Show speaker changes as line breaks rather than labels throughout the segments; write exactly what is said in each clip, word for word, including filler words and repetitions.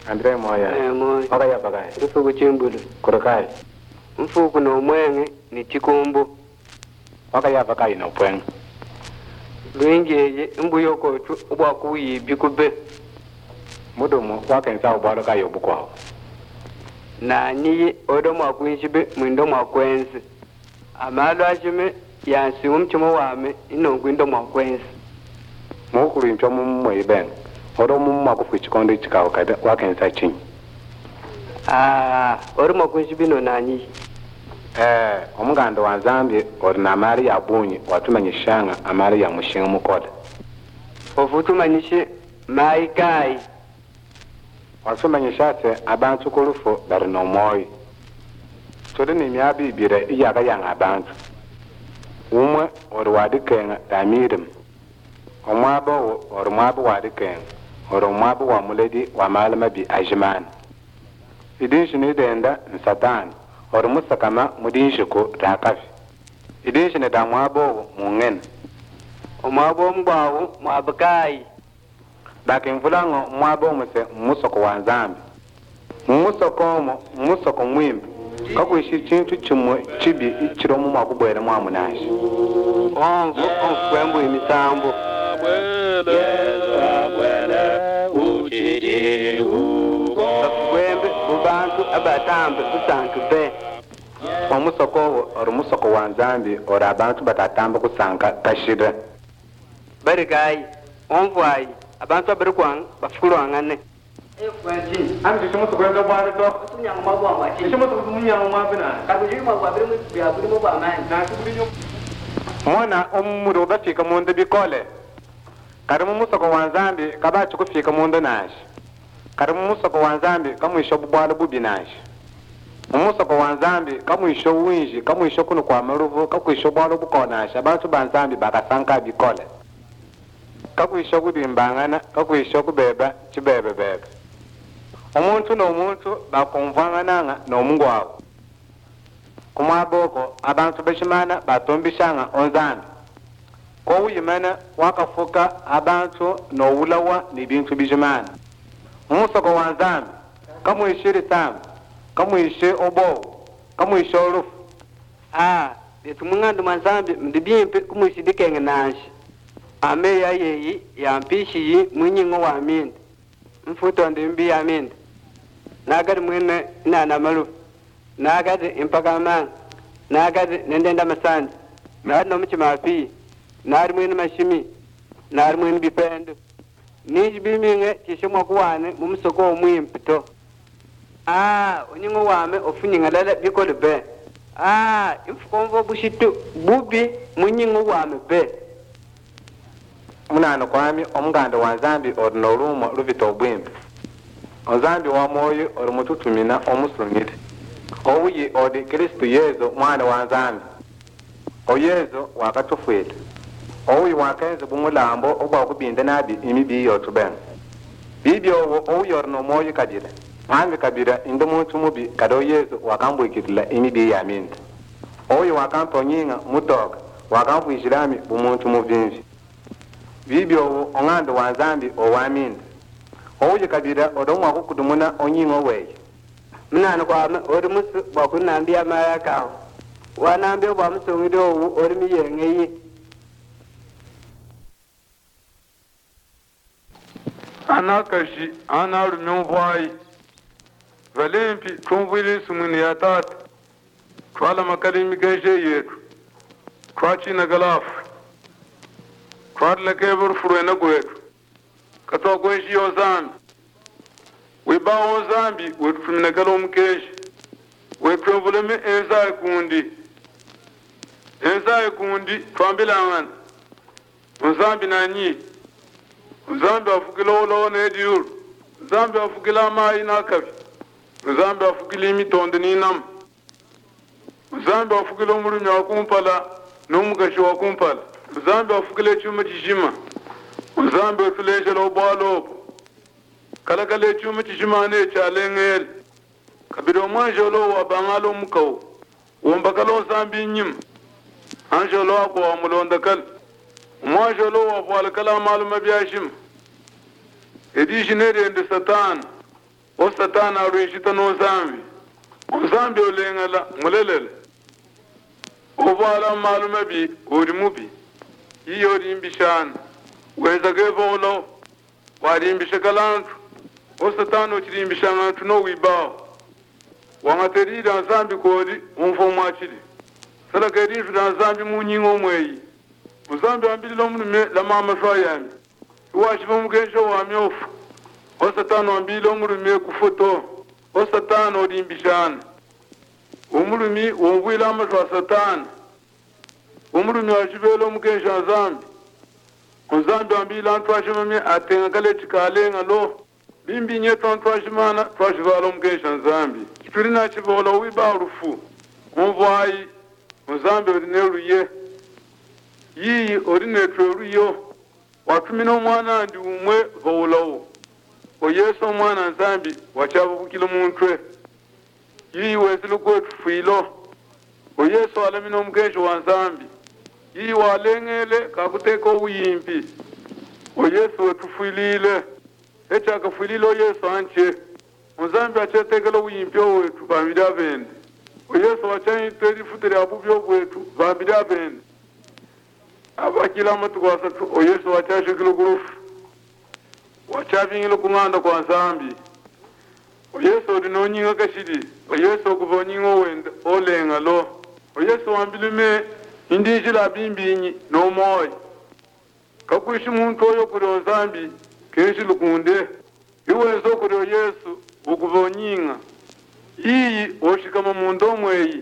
Andre moya.
Eh moya.
Oka ya bagai.
Rufuku chimbulu.
Kurukai.
Mfuku no mwenge ni chikombo.
Oka ya bagai no pwen.
Lwengeje mbuyo ko tu ubwa kuyi bikube.
Mudumu wakenza ubwalo kayo bukwa.
Na ni odo mwa kunshibe mwindo mwa kwenzi. Amalo ashime yansi umchimo wame ino gwindo mwa kwenzi.
Mukuru impyo mumwe ben. Odo mumma kufu chikondo chikawo kada wakenza chin.
Ah, odo mwa kunshibe no nani.
Eh, omuganda wa Zambia orina amari ya bunyi watumanyishanga amari ya mushinga mukoda.
Ofutumanyishe mai kai.
Wasumanyishate abantu kulufu bari no moyi. Todi ni miabi bire iyaga yang abantu. Umwe ori wadikenga damirim. Omwabo ori mwabo wadikenga. Ori mwabo wa muledi wa malama bi ajman. Idin shini denda nsatani. Ori musakama mudin shiko rakafi. Idin shini da mwabo mungen.
Omwabo mbawo mwabakai.
Dakin fulango mwabo muse musoko wa Zambia. Musoko mo musoko mwimbi. Kakuishi chintu chimwe chibi ichiro mu makubwera mwa munashi.
Ongo onkwembu imisambo. Kwembe ubantu abatambe kusantu be.
Omusoko ori musoko wa Zambia ori abantu batatamba kusanka tashira.
Barikai onvwai abantu abarikwang bafukulwangane.
Ami chimo to kwenda bwari to.
Tunyanga mabwa mwachi.
Chimo to munyanga mabina.
Kabujiri mabwa biri mu bya biri mu bamani.
Na kubinyo. Mwana omumuro bafika munde bikole. Karimu musoko wa Zambia kabachi kufika munde nashi. Karimu musoko wa Zambia kamwisho bubwala bubinashi. Umusoko wa Zambia kamwisho winji kamwisho kuno kwa maruvu kakwisho bwala bukonashi abantu ba Zambia bakasanka bikole. Kakwisho kudimbangana kakwisho kubeba chibebe bebe. Omuntu n'omuntu bakonvangananga n'omungwawo. Kumaboko abantu beshimana batombishanga onzambi. Ko uyimana wakafuka abantu n'owulawa n'ebintu bijimana. Umusoko wa Zambia kamwishire tambi kamwishe obo kamwishe olufu.
Ah, betu mungando manzambi mdibimpe kumwishidikenge nanshi. Ame ya yeyi ya mpishi yi mwinyingo wa mindi. Mfuto ndimbi ya mindi. Nagadi mwene ina na malufu. Nagadi impaka man. Nagadi nendenda masandi. Nagadi no mchi mapi. Nagadi mwene mashimi. Nagadi mwene bipendo. Niji biminge chishimwa kuwane mumusoko omwimpito. Ah, unyingo wame ofunyinga lala bikole be. Ah, imfukomvo bushitu bubi munyingo wame be.
Munano kwami omuganda wa Zambia ori n'olumo luvita obwimbi. Ozambi wa moyo ori mututumina omusungire. Ouyi odi Kristo Yesu mwana wa Zambia. O Yesu wakatufweta. Ouyi wakenze bumulambo ogwa kubinde nabi imibi yotuben. Bibyo owo ouyi ori no moyo kadira. Ambi kabira inde muntu mubi kado Yesu wakambwikirila imibi ya minda. Ouyi wakamponyinga mutoka wakamfwishirami bumuntu mubimvi. Bibyo owo ongando wa Zambia owaminda. Ouye kabira odomwa kukudumuna onyingo weye.
Mnano kwa ori musu bakunambia maya kao. Wanambia ba musongide owu ori miyengeyi.
Anakashi anaru nyumvai. Valempi kumvili sumuni ya tata. Kwala makalimi geshe yetu. Kwachi na galafu. Kwala kebur furuena kwetu. Kato kweshi yo Zambi. Weba o Zambi wetu fumina kalo mkeshi. Wetu mvuleme enza kundi. Enza kundi twambila angana. Zambi nanyi. Zambi afukila olo ne diur. Zambi afukila mai na kafi. Zambi afukila imitonde ni nam. Zambi afukila umurumi wa kumpala numukashi wa kumpala. Zambi afukila chuma chishima. Zambi afulesha lo balo. Kala kala chuma chishima ne chalengel. Kabiro manjolo wa bangalo mukau. Wombakalo Zambi nyim. Anjolo akwa mulonda kal. Manjolo wa wal kala maluma biashim. Edi jinere ende satan. o satana arwishita no zambi o zambi olengala mulelele o bala malume bi ori mubi yori imbishana weza gevolo wari imbishakalantu o satana ochiri imbishana tuno wibao wangateri da zambi kodi umfo machiri sala gari da zambi munyingo mweyi uzambi ambilo mnume la mama shwayami washi bamugesho wa myofu o satana ambilo mnume kufoto o satana odi imbishana umurumi wongwila amashwa satana umurumi washibelo mugesho zambi uzambi ambilo antwashimame atenga kale chikalenga lo bimbi nyeto antwashimana twashibalo mugesho zambi turina chibola wiba rufu umvai uzambi orineruye yi orineruyo watumino mwana ndi umwe volawo o yeso mwana zambi wachabo bukilo muntwe yi wesilu kwetu filo o yeso alamino mugesho wa zambi yi walengele kakuteko uyimpi o yeso wetufuilile echa kafulilo yeso anche Muzambi achetekelo uyimpyo wetu bambida bende. Yesu wachani tedi futere abubyo wetu bambida bende. Aba kila mtu kwa satu o Yesu wachashi kilo gurufu. Wachafi ngilo kumanda kwa Zambi. O Yesu odinonyinga kashidi. O Yesu kubonyinga wende olenga lo. O Yesu wambilume indijila bimbinyi no moi. Kakuishi muntu oyo kuri o Zambi kenshi lukunde. Iwezo kuri o Yesu ukuvonyinga iyi oshikama mundo mweyi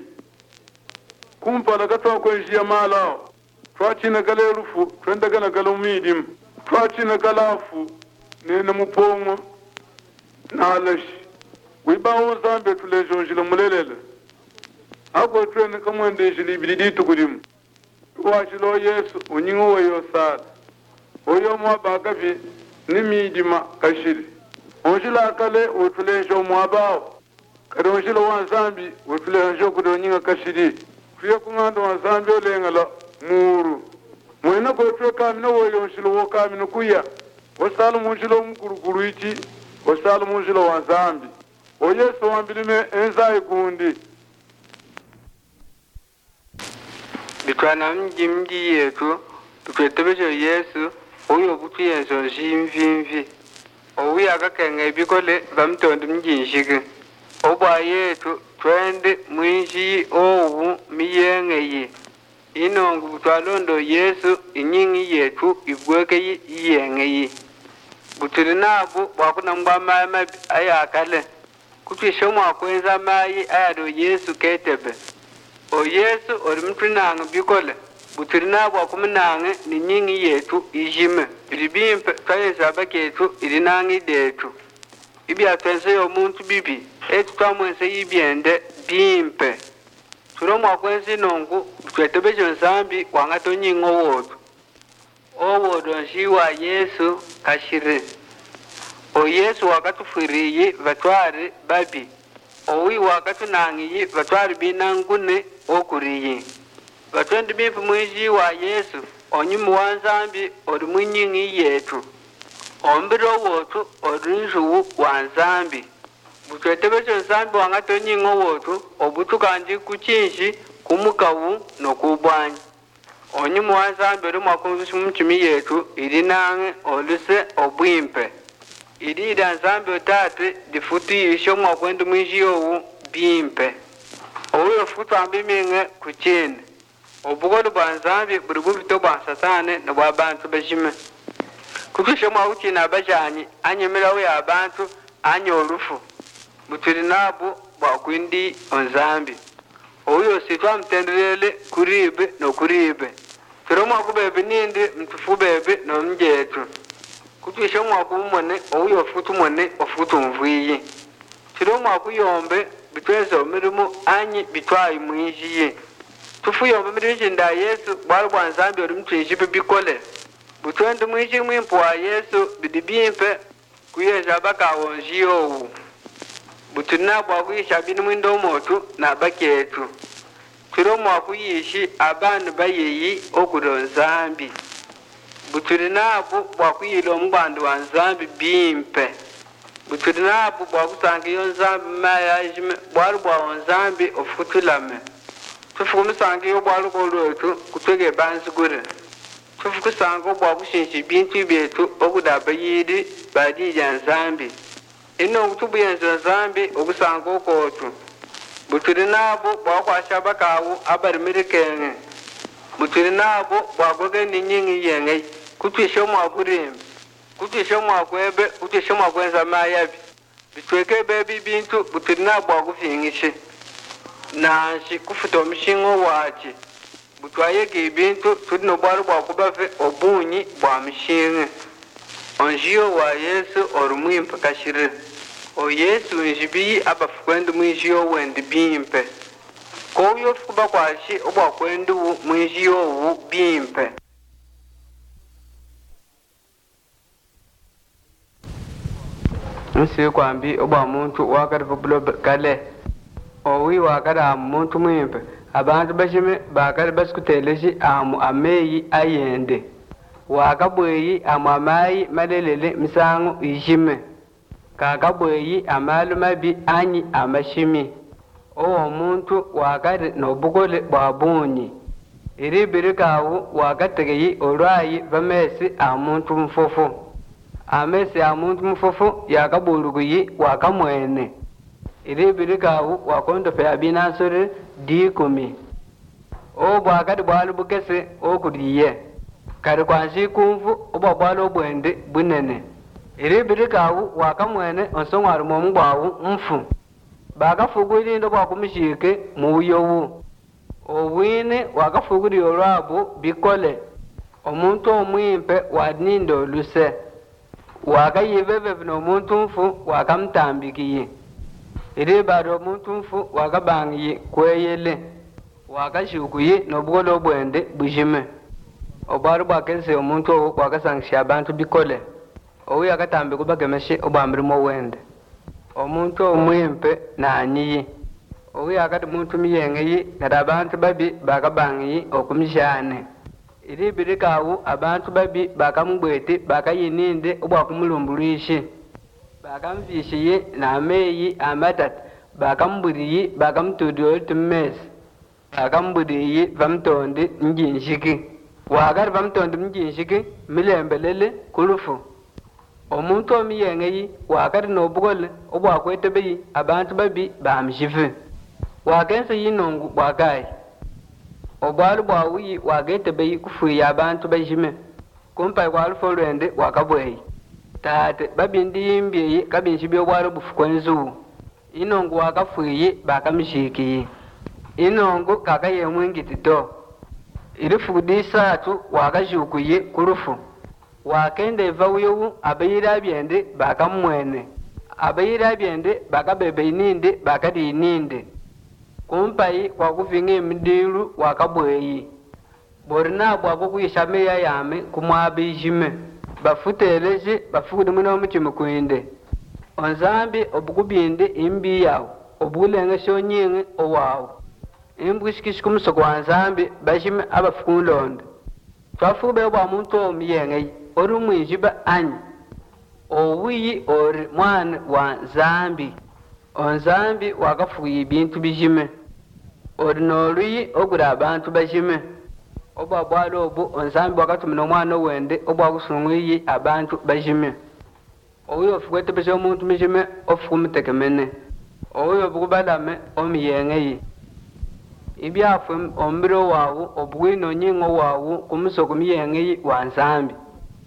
kumpala katwa kwenjia malao twachina kale rufu twenda kana kale umidim twachina kalafu nena mupongo na alashi wibawo zambe tulejonjila mulelele ako twene kamwende jili bilidi kudimu wachilo Yesu unyingo weyo sala oyo mwabagavi nimidima kashiri onjila kale utulejo mwabao kare onjila wanzambi utulejo kudonyinga kashiri kuye kungando wanzambi olengala muru mwena ko twe kamino woyo onjila wo kamino kuya osalu munjila mkurukuru ichi osalu munjila wanzambi o Yesu wambilime enza ikundi
bitwana mji mji yetu tutwetebejo Yesu oyo butuyenzo jimvimvi owi akakenge bikole bamtondo mjinshike obwa yetu twende mwinji owu miyengeye inongu butwalondo Yesu inyingi yetu ibweke yiyengeye buturi nabu wakuna mbama mabi ayakale kutwisho mwakwenza mayi ayado Yesu ketebe o Yesu ori mtunanga bikole buturi nabu wakumunange ni nyingi yetu ijime ribimpe twayeza baketu irinangi detu ibi atwense yo muntu bibi etu twamwense yibyende bimpe turo mwakwense nongu twetebejo nsambi wangato nyingo wotu owodo njiwa Yesu kashire o Yesu wakatufiriyi vatwari babi owi wakatunangiyi vatwari binangune okuriyi vatwendi bimpe mwinji wa Yesu onyimu wanzambi ori mwinyingi yetu ombiro wotu ori njuwu wanzambi butwetebecho nzambi wangato nyingo wotu obutukanji kuchinji kumukawu nokubwanyi onyimu wanzambi ori mwakunzushi mchimi yetu iri nange oluse obwimpe iri ida nzambi otate difutu yisho mwakwendu mwinji yowu bimpe owe futu ambiminge kuchini obugolo banzambi buri bubito bwa satane na bwa bantu bajime kukishe mwa uchi na bajani anyemera we abantu anyolufu buturi nabu bwa kwindi onzambi oyo sitwa mtendelele kuribe no kuribe turomwa kubebe nindi mtufu bebe no mjetu kukishe mwa kumone oyo futu mone ofutu mvuyi turomwa kuyombe bitwezo mirimo anyi bitwayi mwinjiye tufuyo mbirinji nda Yesu bwali bwanzambi ori mtwijipe bikole butwende mwinji mwimpu wa Yesu bidibimpe kuyeja baka wonjiyo butuna bwa kuyisha bini mwindo motu na baketu turo mwa kuyishi abanu bayeyi okudo nzambi buturi nabu bwa kuyilo mbandu wa nzambi bimpe butudina bu bwa kusangi yonzambi maya jime bwalu bwa onzambi ofutulame tufu musangi yo bwalu kolotu kutwege banzi gure tufu kusango bwa kushinshi bintu betu okudaba yidi badi janzambi ino kutubu yanzambi okusango kotu butudina bu bwa kwashaba kawu abarimirikenge butudina bu bwa goge ninyingi yenge kutwisho mwa kurimbi kutisha mwakwebe kutisha mwakwenza mayabi bitweke bebi bintu butirina bwa kufingishe nanshi kufuta omushingo wachi butwayege bintu tudino bwaru bwa kubafe obunyi bwa mushinge onjiyo wa Yesu orumwimpa kashire o Yesu njibi abafukwendu mwijiyo wendi bimpe koyo fukuba kwashi obwa kwendu mwijiyo wu bimpe nsi kwambi oba muntu wakati populo kale owi wakati muntu mwimpe abantu bashime bakati baskuteleshi amu ameyi ayende wakabweyi amu amayi malelele misango ishime kakabweyi amalu mabi anyi amashimi owo muntu wakati nobukole bwabunyi iribiri kawu wakategeyi olwayi bamesi amuntu mfufu amesi amuntu mfufu yakabuluguyi wakamwene iribiri kawu wakondo pe abinansore dikumi o bwakati bwalu bukese okudiye kari kwanshi kumvu oba bwalu obwende bunene iribiri kawu wakamwene onsongwari momu bwawu mfu bakafuguri ndo bwakumishike muyowu obwine wakafuguri olwabu bikole omuntu omwimpe wadnindo luse wakayibebe bino omuntu mfu wakamtambikiye iribado omuntu mfu wakabangiye kweyele wakashukuye nobugolo obwende bujime obwaru bwakese omuntu owo wakasangisha abantu bikole owi akatambi kubagemeshe obwambirimo wende omuntu omwimpe nanyiye owi akati muntu miyengeyi nada abantu babi bakabangiye okumishane iribiri kawu abantu babi bakamubwete bakayininde obwakumulumburishi bakamvishiye nameyi amatata bakamuburiyi bakamutudiyoli tumesi bakamburiyi bamutonde njinshiki wakati bamutonde njinshiki milembelele kulufu omuntu omiyengeyi wakati nobugole obwakwetebeyi abantu babi bamushife wakense yinongu bwakayi obwalu bwawuyi wagetebeyi kufuya abantu bajime kumpai kwalu folwende wakabweyi tate babindi yimbiyi kabinshi byobwalu bufukwenzu inongu wakafuyi bakamishikiyi inongu kakayemwingitito irifudisatu wakashukuye kulufu wakende vawuyowu abayira byende bakamwene abayira byende bakabebeininde bakadininde kumpai kwakufinge mdiru wakabweyi borina bwako kuyishame ya yame kumwabijime bafuteleje bafukude muno mukimu kwinde onzambi obugubinde imbi yawo obulenge shonyinge owawo imbushikishika kumusoko wanzambi bashime abafukulonde twafube bwa muntu omiyenge ori mwijiba anyi owiyi ori mwana wa zambi onzambi wakafuye ibintu bijime ori noluyi ogura abantu bajime obwa bwalo obu onzambi wakatumina omwana wende obwa kusungwiyi abantu bajime owi ofugwete beshe omuntu mijime ofukumutekemene owi obukubalame omiyengeyi ibyafwe ombiro wawu obwino nyingo wawu kumusoko miyengeyi wanzambi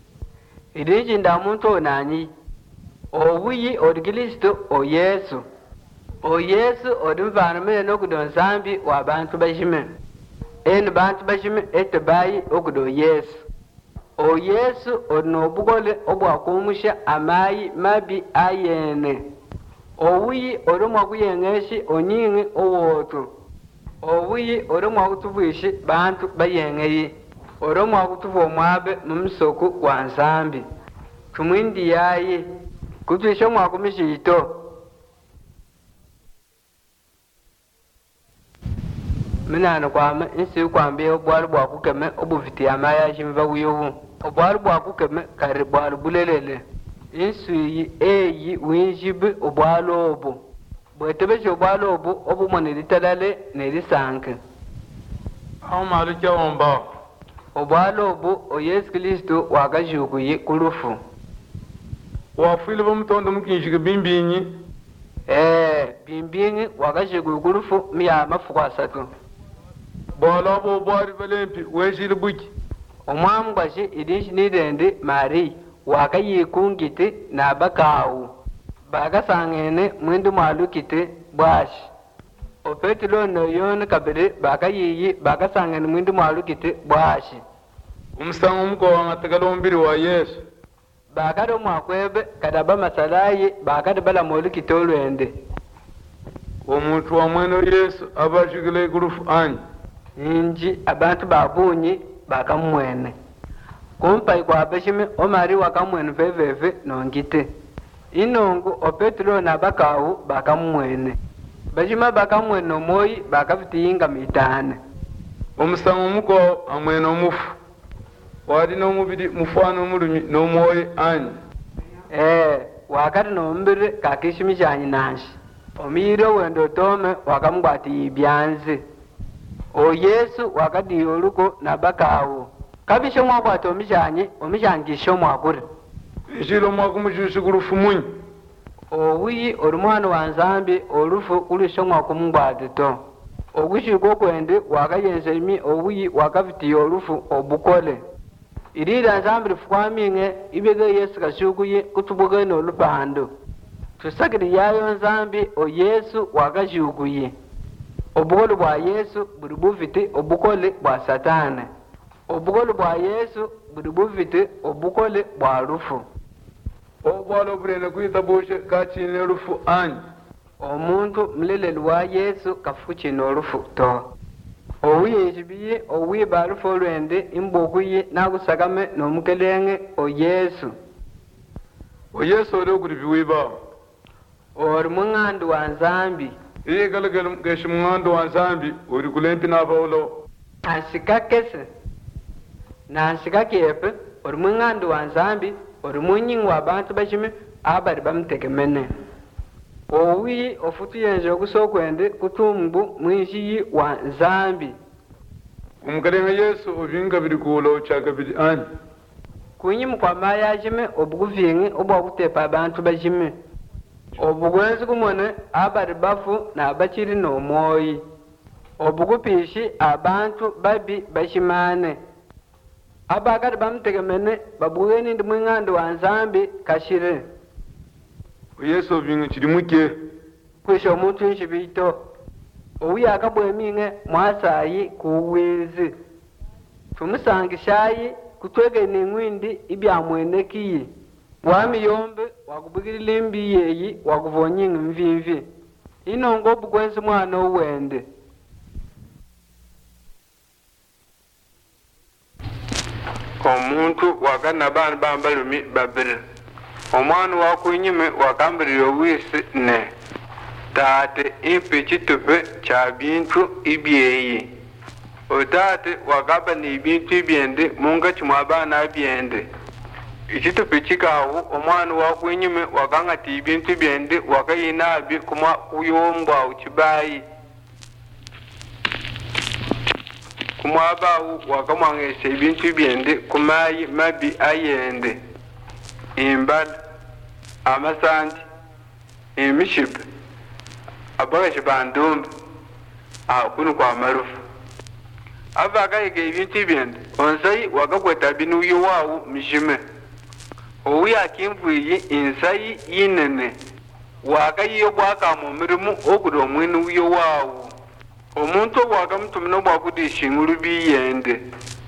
idiji nda muntu onanyi obuyi odi Kristo o Yesu o Yesu odi mvanamene nokudo nzambi wa bantu bajime eni bantu bajime etebayi okudo Yesu o Yesu odi nobugole obwakumusha amayi mabi ayene obuyi odi mwakuyengeshi onyingi owotu obuyi odi mwakutubwishi bantu bayengeyi odi mwakutuva omwabe mumusoko wa nzambi tumwindi yaye kutwisha mwakumishito minano kwame insi kwambie obwalu bwakukeme obuviti amaya shimva uyovu obwalu bwakukeme kari bwalu bulelele insuyi eyi winjibi obwalo obo bwetebeshe obwalo obo obumo nelitalale nelisanke
aho malu kyawomba
obwalo obo o Yesu Kristo wakajukuye kulufu
wafwile bamutondo mukinjike bimbinyi
eh bimbinyi wakajukuye kulufu miya mafuko asatu
bola bo bwari balempi wenjile buki
omwamu kwashi idinshi nirende Mari wakayikungite na bakawu bakasangene mwindi mwalukite bwashi o Petro no yone kabere bakayiyi bakasangene mwindi mwalukite bwashi
umusango muko wangatakalo mbiri wa Yesu
bakado mwakwebe kadaba masalayi bakade bala molukite olwende
omuntu wa mweno Yesu abashikile kulufu anyi
inji abantu babunyi bakamwene kumpai kwa beshime omari wakamwene veveve nongite inongo o Petro na bakawu bakamwene bashima bakamwene omoyi bakafitiyinga mitane
omusango muko amwene omufu wadi n'omubiri mufano mulumi n'omwoyo anyi
eh wakati nombere kakishimi chanyi nanshi omiro wendo tome wakamgwati ibyanze o Yesu wakati yoluko na bakawu kabisho mwakwati omichanyi omichangisho mwakure
ishilo mwakumujushi kulufu munyi
owiyi olumwana wa Nzambi olufu kulisho mwakumgwati to ogushiko kwende wakayenza imi owiyi wakafitiye olufu obukole irira Nzambi lufukwaminge ibege Yesu kashukuye kutubuke n'olupando tusakiri yayo Nzambi o Yesu wakashukuye obukole bwa Yesu buli bufite obukole bwa Satani obukole bwa Yesu buli bufite obukole bwa lufu
obwalo burene kwita bushe kachine lufu anyi
omuntu muleleli wa Yesu kafuki n'olufu to owiyejibiye owiba lufu olwende imbokuye nakusakame n'omukelenge o Yesu
o Yesu ole kuri biwiba
ori mung'andi wa Nzambi
iye kalakele mkeshi mung'andi wa Nzambi uri kulempi na baulo
ansika kese na ansika kepe ori mung'andi wa Nzambi ori munyingi wa bantu bashime abari bamutekemene owi ofutu yenje okusokwende kutumbu mwishiyi wa Nzambi
umukalenge Yesu ovinga biri kulo chaka biri ani
kunyimu kwa maya jime obuguvingi obwa kutepa abantu bashime obugwenzi kumone abari bafu na bachiri no moyi obugupishi abantu babi bashimane abakati bamutegemene babugeni ndi mwing'andi wa Nzambi kashire
o Yesu ovinga chiri muke
kwisha omuntu nshibito owi akabweminge mwasayi kuwizi tumusangishayi kutwegene ngwindi ibyamwenekiye wami yombe wakubugirila imbi yeyi wakuvonyinga mvimvi inongo obugwenzi mwana uwende omuntu wakana bana bambalumi babiri omwana wakunyime wakambirira owisi ne tate impe chitupe cha bintu ibyeyi otate wakaba ni bintu ibyende munga chimwa bana byende ichitupe chikawu omwana wakunyime wakangati ibintu byende wakayinabi kuma uyombwa uchibayi kumwabawu wakamwangesha ibintu byende kumayi mabi ayende imbada amasanji imishipa abakashe bandumba akunu kwa marufu avakayiga ibintu byende onsayi wakakweta binuyo wawu mishime owi akimvuyi insayi yinene wakayiyo bwakamu mirimu okuda omwene uyo wawu omuntu obwakamutumina obwakudishinga olubiyende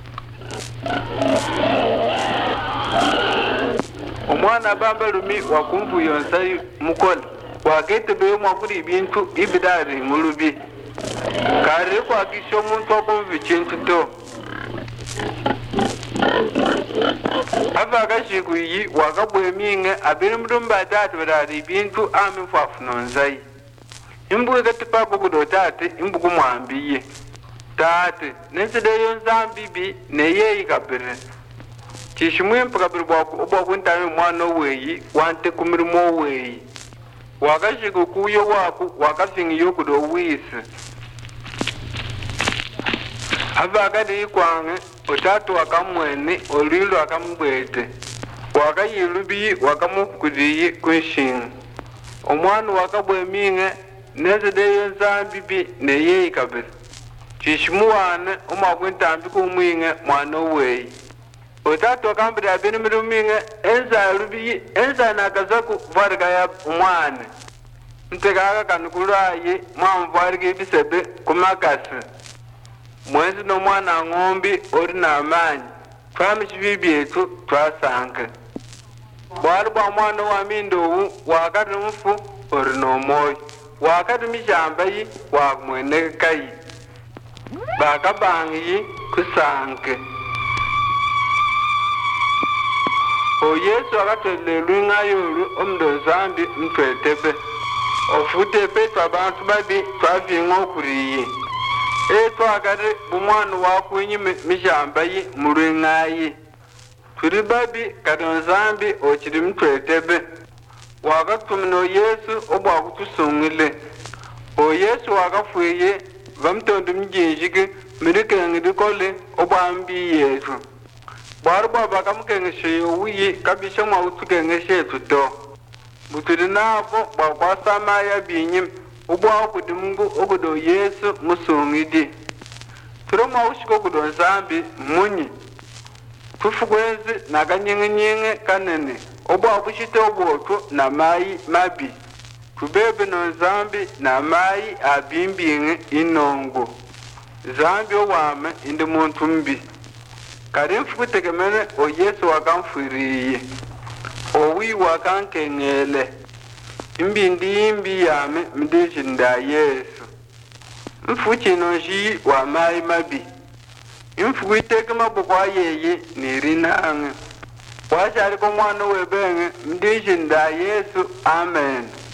omwana bambalumi wakumvuyo onsayi mukola waketebeye mwakudi ibintu ibidari ngulubi kare kwakisha omuntu wakumva ikintu to avakashikuyi wakabweminge abiri mudumba atatu badari ibintu amifafu nonzayi imbuga katipapo kudo tate imbugu mwambiye tate nensideyo nzambibi neyeyi kabiri chishimwe pakabiri bwako obwakuntame mwana weyi wante kumirimo weyi wakashika kuyo wako wakafingiyo kudo wisi ava akadi ikwange otatu wakamwene olilo wakamubwete wakayilubi wakamukudiyi kunshinga omwana wakabweminge nezedeyo nzambibi neyeyi kabiri chishimuwane omwakwintambi kumwinge mwana weyi otatu wakambira abinimiruminge enza lubi enza nakazaku varga ya umwane ntekaka kanukulaye mwamvarga ibisebe kumakasi mwenzi no mwana ng'ombi ori na manyi twamichibi byetu twasanke bwali bwa mwana wa mindowu wakati mfu ori no moyo wakati mishamba yi wakumwenekayi bakabangi kusanke o Yesu akatolelwa ingayolu omndozambi mtwetepe ofutepe twabantu babi twavinga okuriye etwakati bumwana wakwinyi mishamba yi mulwengayi turi babi kadonzambi okiri mtwetepe wakatumina o Yesu obwakutusungile o Yesu wakafuye bamtondo mjinjike mirikengidi kole obwambi yesu bwari bwaba kamukengeshe uyi kabisha mwa utukengeshe tuto buturi nabo bwakwasamaya binyim ubwa okudimungu okudo Yesu musungidi turoma ushiko okudo nzambi munyi tufugwezi nakanyengenyenge kanene obwa bushite obwoto na mayi mabi tubebe no nzambi na mayi abimbinge inongo zambi owame indi muntu mbi kari mfukutekemene o Yesu wakamfuriye owi wakankengele imbindi imbi yame mdishinda Yesu mfuchino nji wa mayi mabi imfukiteke mabukwa yeye nirinange washari ko mwana webenge mdishinda Yesu amen.